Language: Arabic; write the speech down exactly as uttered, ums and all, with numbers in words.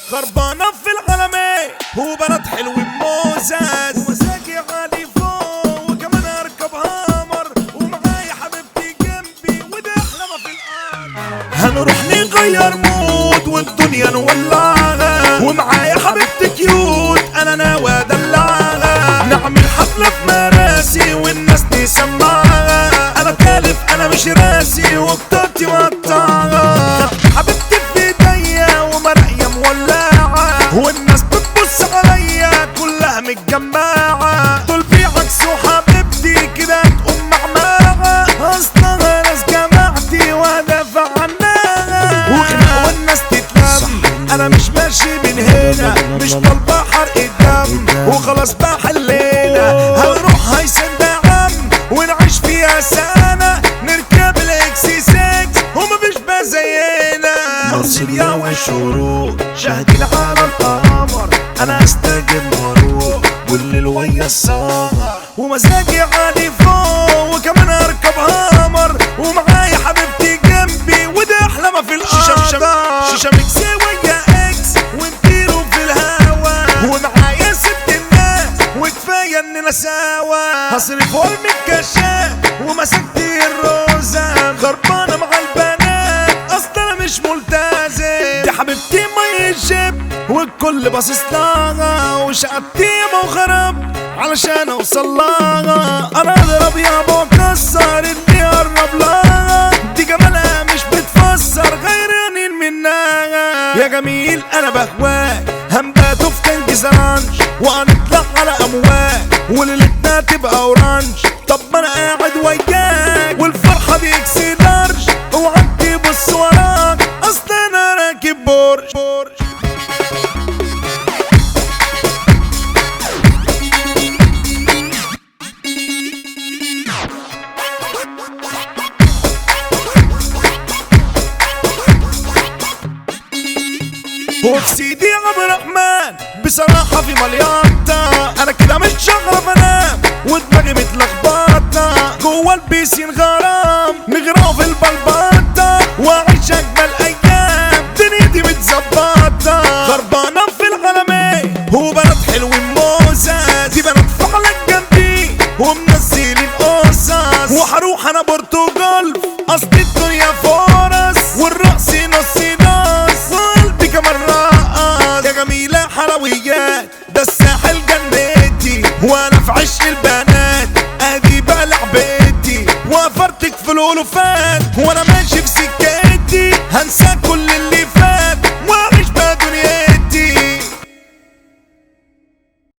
خربانة في العالمين وبنات حلو موزز ومزاجي عالي فوق وكمان اركب هامر ومعايا حبيبتي جنبي وده احلى ما في الارض. هنروح نغير مود والدنيا نولعها ومعايا حبيبتي كيوت انا ناوي ادلعها. نعمل حفلة في مراسي والناس تسمعها. انا كالف انا مش راسي وبطاقتي مقطعها. حبيبتي في ايديا ومراقية مولعة والناس بتبص عليا كلها متجمعة. دول بيعكسوا حبيبتي كده تقوم معمعة. اصلها ناس جماعتي وهدافع عنها وخناقة والناس تتلم. انا مش ماشي من هنا مش طالبة حرق الدم وخلاص بقى حلينا. هنروح هيسن دعم ونعيش فيها سنة نركب الاكسي سكس ومفيش بقى زينا. مرسيليا والشروق شاهدين على القمر. انا استجيب واروق والليل ويا السهر ومزاجي عالي فوق وكمان اركب هامر ومعايا حبيبتي جنبي وده احلى ما في الارض. شيشة شيشة ميكسي ويا اكس ونطيروا في الهوا ومعايا ست الناس وكفايه اننا سوا. هصرف ورم الكشاف ومسكت الروزة خربانة مع البنات اصلا انا مش ملتزم. دي حبيبتي ما يجيب والكل باصص لها وشقتي وخرب علشان اوصل لها. انا اضرب يابا واكسر اللي يقرب لها. دي جمالها مش بتفسر غيرانين منها. يا جميل انا بهواك هنباتوا في كنج زرانش وهنطلع على امواج وليلتنا تبقى اورانج. طب ما انا قاعد وياك والفرحه دي اكسي لارج اوعى تبص وراك اصل انا راكب بورش. وفي سيدي عبد الرحمن بصراحة في مليانتا. أنا كده مش شغرف أنام ودماغي متلخبطة جوا البيسين غرام نغرقوا في البلبطة وأعيش أجمل أيام دنيتي متظبطة. خربانة في العالمين وبنات حلوين موزز. دي بنات فعلا جنبي ومنزلين قصص وهروح أنا برتغال أصل الدنيا فرص والرقص نص نص وقلبي كمان رقص. يا جميلة حلويات ده الساحل جنتي وانا في عشق البنات ادي بقى لعبتي وفرتك في الألوفات وانا ماشي في سكتي هنساك